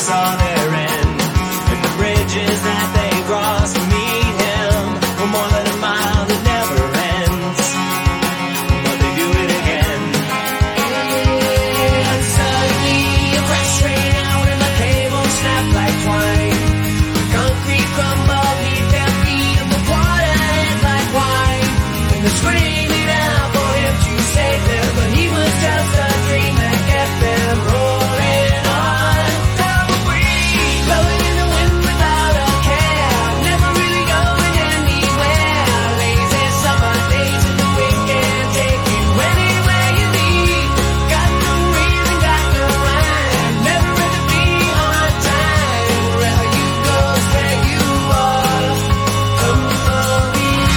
saw their end, and the bridges that they crossed to meet him were more than a mile that never ends, but they do it again. And suddenly a crash rang out and the cable snapped like twine. The concrete crumbled beneath their feet and the water hit like wine. And they're screaming out for him to save them, but he was just a dream that kept them rolling on. Tumbleweed, blowing in the wind without a care, never really going anywhere. Lazy summer days and the wind can take you anywhere you need. Got no reason, got no rhyme, never meant to be on time. Wherever you go, where you are. Tumbleweed.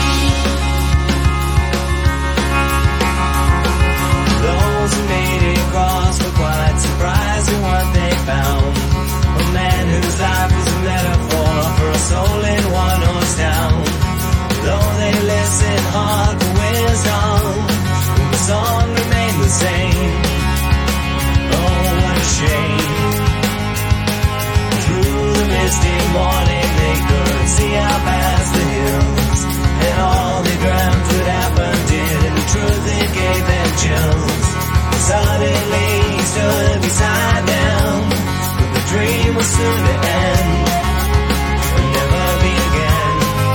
Those who made it across were quite surprised at what they found. A man whose life was a metaphor for a soul in one horse town. Though they listened hard for wisdom, the song remained the same. Oh, what a shame. Through the misty morning they could see out past the hills, and all they dreamt would happen did, and the truth it gave them chills. Suddenly he stood beside them, but the dream was soon to end, and never be again.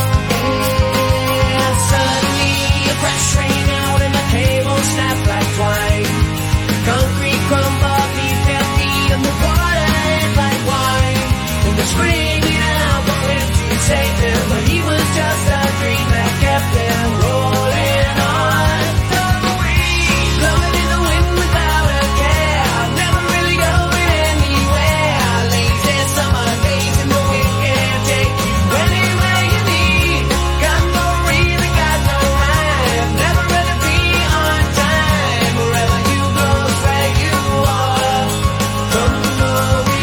And suddenly a crash rang out and the cable snapped like twine. Concrete crumbled beneath their feet and the water hit like wine. And they're screaming out for him to save them, but he was just a dream that kept them rolling on. Tumbleweed, blowing in the wind without a care, never really going anywhere. Lazy summer days and the wind can take you anywhere you need. Got no reason, got no rhyme, never meant to be on time. Wherever you go, where you are. Tumbleweed.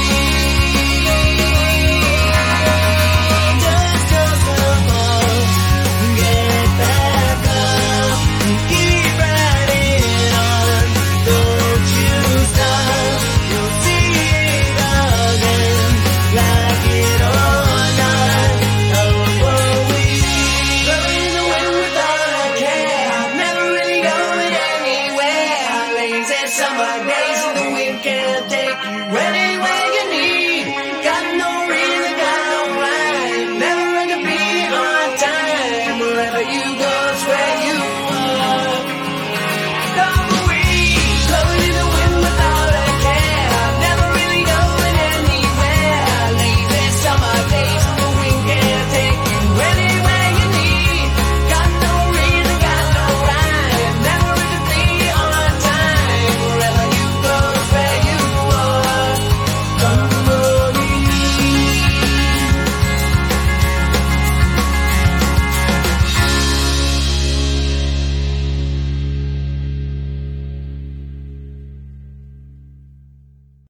Just above, get back up, keep riding on. Don't you stop, you'll see it again, like it or not. Tumbleweed, blowing in the wind without a care, never really going anywhere. Lazy summer days and the wind can't take you anywhere.